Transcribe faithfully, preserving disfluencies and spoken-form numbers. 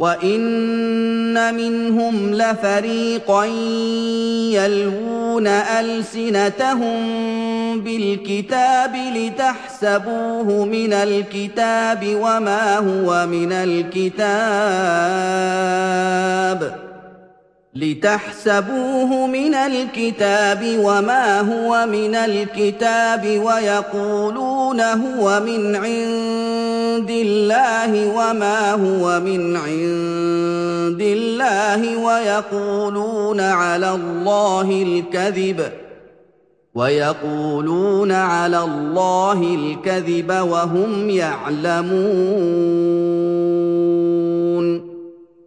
وَإِنَّ مِنْهُمْ لَفَرِيقًا يَلْوُونَ أَلْسِنَتَهُم بِالْكِتَابِ لِتَحْسَبُوهُ مِنَ الْكِتَابِ وَمَا هُوَ مِنَ الْكِتَابِ لِتَحْسَبُوهُ مِنَ الْكِتَابِ وَمَا هُوَ مِنَ الْكِتَابِ وَيَقُولُونَ هُوَ مِنْ عِندِ اللَّهِ وَمَا هُوَ مِنْ عِندِ اللَّهِ وَيَقُولُونَ عَلَى اللَّهِ الْكَذِبَ وَيَقُولُونَ عَلَى اللَّهِ الْكَذِبَ وَهُمْ يَعْلَمُونَ